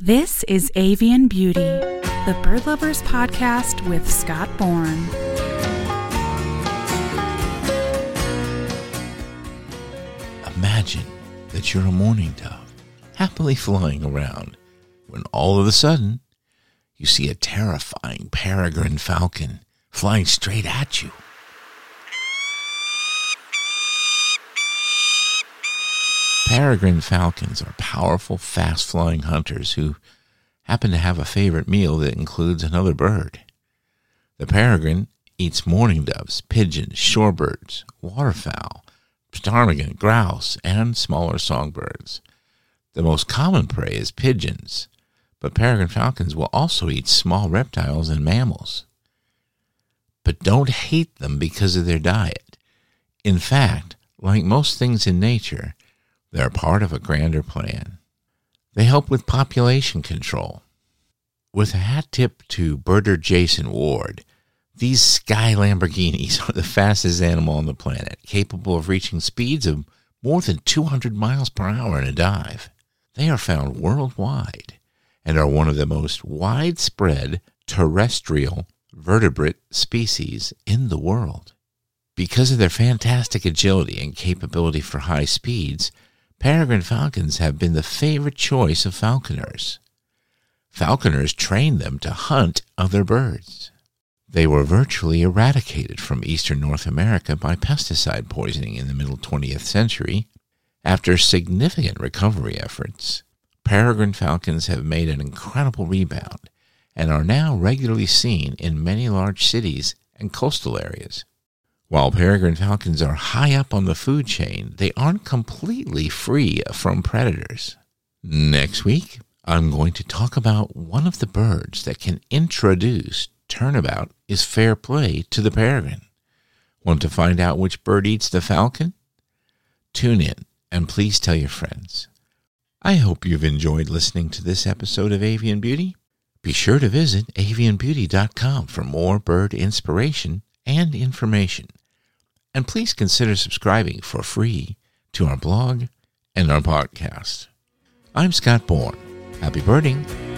This is Avian Beauty, the Bird Lovers podcast with Scott Bourne. Imagine that you're a mourning dove, happily flying around, when all of a sudden, you see a terrifying peregrine falcon flying straight at you. Peregrine falcons are powerful, fast-flying hunters who happen to have a favorite meal that includes another bird. The peregrine eats mourning doves, pigeons, shorebirds, waterfowl, ptarmigan, grouse, and smaller songbirds. The most common prey is pigeons, but peregrine falcons will also eat small reptiles and mammals. But don't hate them because of their diet. In fact, like most things in nature, they're part of a grander plan. They help with population control. With a hat tip to birder Jason Ward, these sky Lamborghinis are the fastest animal on the planet, capable of reaching speeds of more than 200 miles per hour in a dive. They are found worldwide and are one of the most widespread terrestrial vertebrate species in the world. Because of their fantastic agility and capability for high speeds, peregrine falcons have been the favorite choice of falconers. Falconers train them to hunt other birds. They were virtually eradicated from eastern North America by pesticide poisoning in the middle 20th century. After significant recovery efforts, peregrine falcons have made an incredible rebound and are now regularly seen in many large cities and coastal areas. While peregrine falcons are high up on the food chain, they aren't completely free from predators. Next week, I'm going to talk about one of the birds that can introduce turnabout is fair play to the peregrine. Want to find out which bird eats the falcon? Tune in and please tell your friends. I hope you've enjoyed listening to this episode of Avian Beauty. Be sure to visit avianbeauty.com for more bird inspiration and information. And please consider subscribing for free to our blog and our podcast. I'm Scott Bourne. Happy birding.